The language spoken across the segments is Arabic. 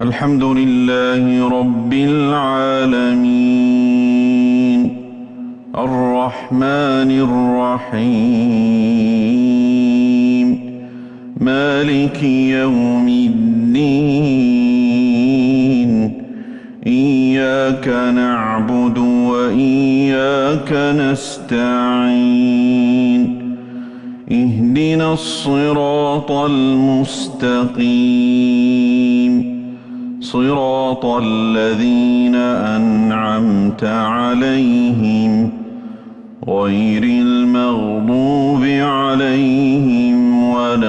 الحمد لله رب العالمين الرحمن الرحيم مالك يوم الدين إياك نعبد وإياك نستعين اهدنا الصراط المستقيم صراط الذين أنعمت عليهم غير المغضوب عليهم ولا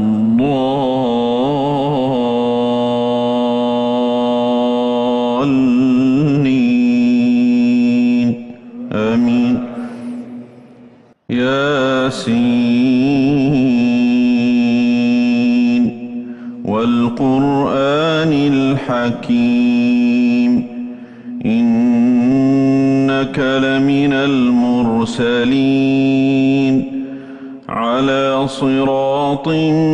الضالين آمين. ياسين والقرآن الحكيم إنك لمن المرسلين على صراط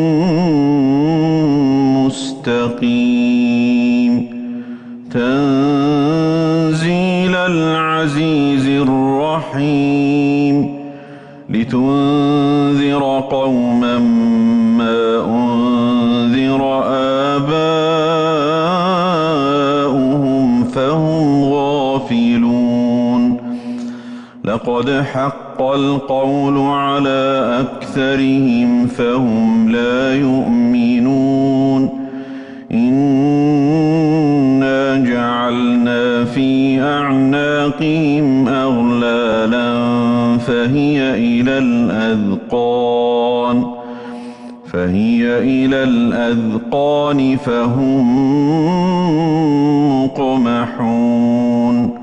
مستقيم تنزيل العزيز الرحيم لتنذر قوما ما أنذر آباؤهم فهم غافلون لقد حق القول على أكثرهم فهم لا يؤمنون إنا جعلنا في أعناقهم أغلالا فهي إلى الأذقان فهم مقمحون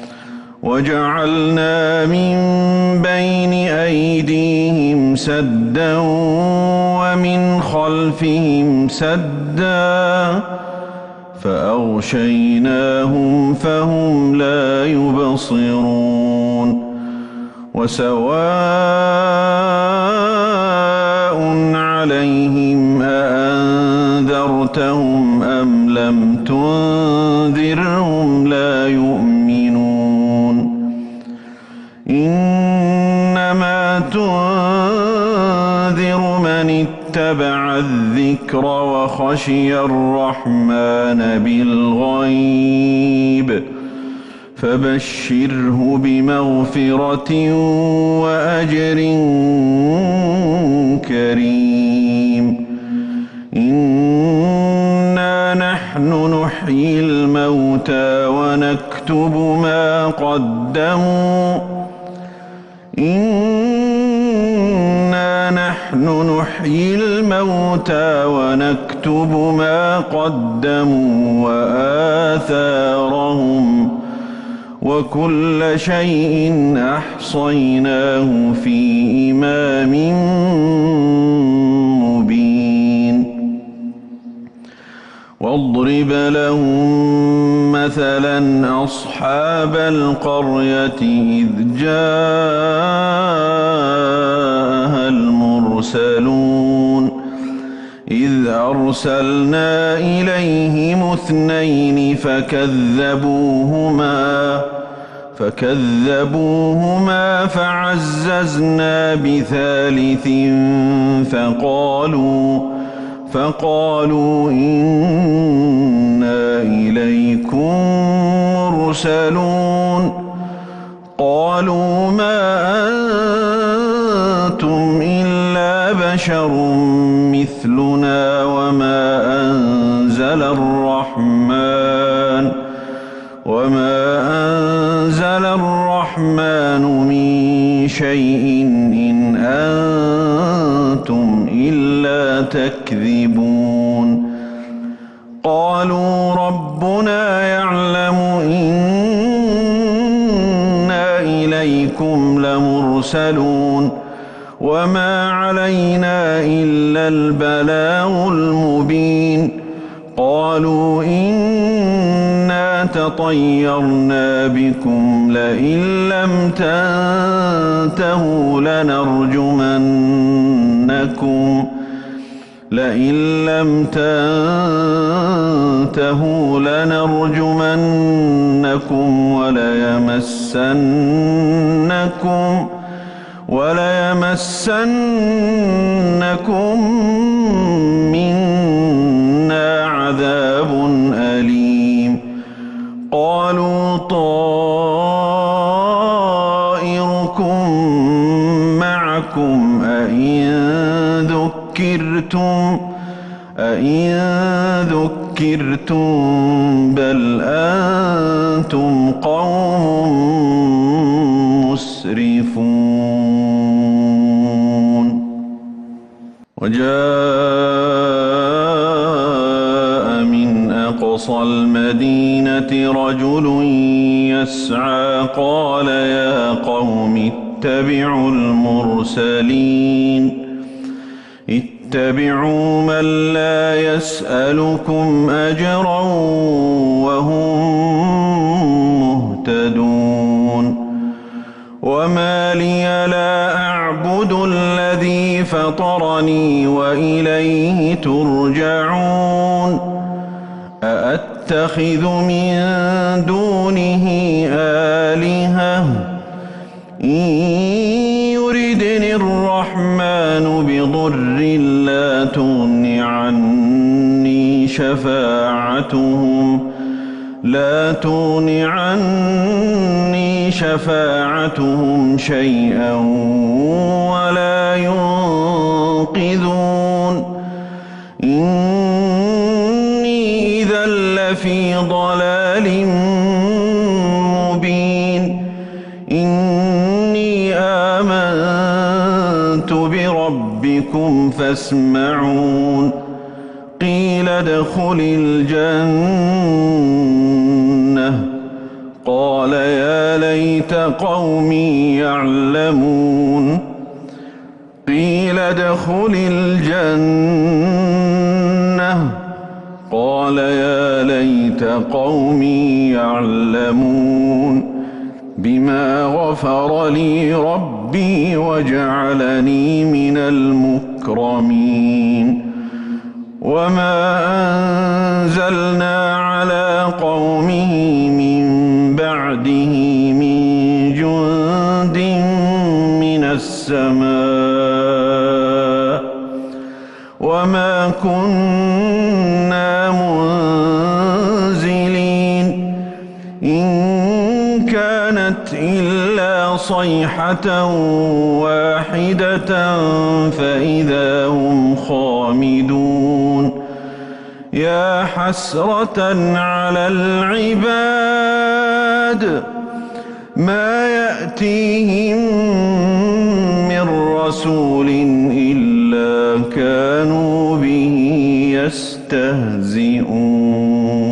وجعلنا من بين أيديهم سدا ومن خلفهم سدا فأغشيناهم فهم لا يبصرون وسواء عليهم أأنذرتهم أم لم تنذرهم لا يؤمنون إنما تنذر من اتبع الذكر وخشي الرحمن بالغيب فبشره بمغفرة وأجر كريم إنا نحن نحيي الموتى ونكتب ما قدموا وآثارهم وكل شيء أحصيناه في إمام مبين واضرب لهم مثلا أصحاب القرية إذ جاءها المرسلون إذ أرسلنا إليهم اثنين فكذبوهما فعززنا بثالث فقالوا إنا إليكم مرسلون قالوا ما أنتم إلا بشر مثلنا وما أنزل الرحمن من شيء إن أنتم إلا تكذبون قالوا ربنا يعلم إنا إليكم لمرسلون وما علينا إلا البلاغ المبين قالوا إنا تطيرنا بكم لئن لم تنتهوا لئن لم تنتهوا لنرجمنكم وليمسنكم منا عذاب أليم. قالوا طائركم معكم أئن ذكرتم بل أنتم قوم مسرفون. وجاء من أقصى المدينة رجل يسعى قال يا قوم اتبعوا المرسلين اتبعوا من لا يسألكم أجرا وهم مهتدون. وما لي لا أعبد الذي فطرني وإليه ترجعون. أأتخذ من دونه آلهة إن يردني الرحمن بضر لا تغن عني شفاعتهم شيئا ولا ينقذون. إني إذا لفي ضلال مبين. إني آمنت بربكم فاسمعون. قيل ادخل الجنة قال يا ليت قومي يعلمون. قيل ادخل الجنة قال يا ليت قومي يعلمون بما غفر لي ربي وجعلني من المكرمين. وما أنزلنا على قومه من بعده من جند من السماء وما كنا منزلين. إن كانت إلا صيحة واحدة فإذا هم خامدون. يا حسرة على العباد ما يأتيهم من رسول إلا كانوا به يستهزئون.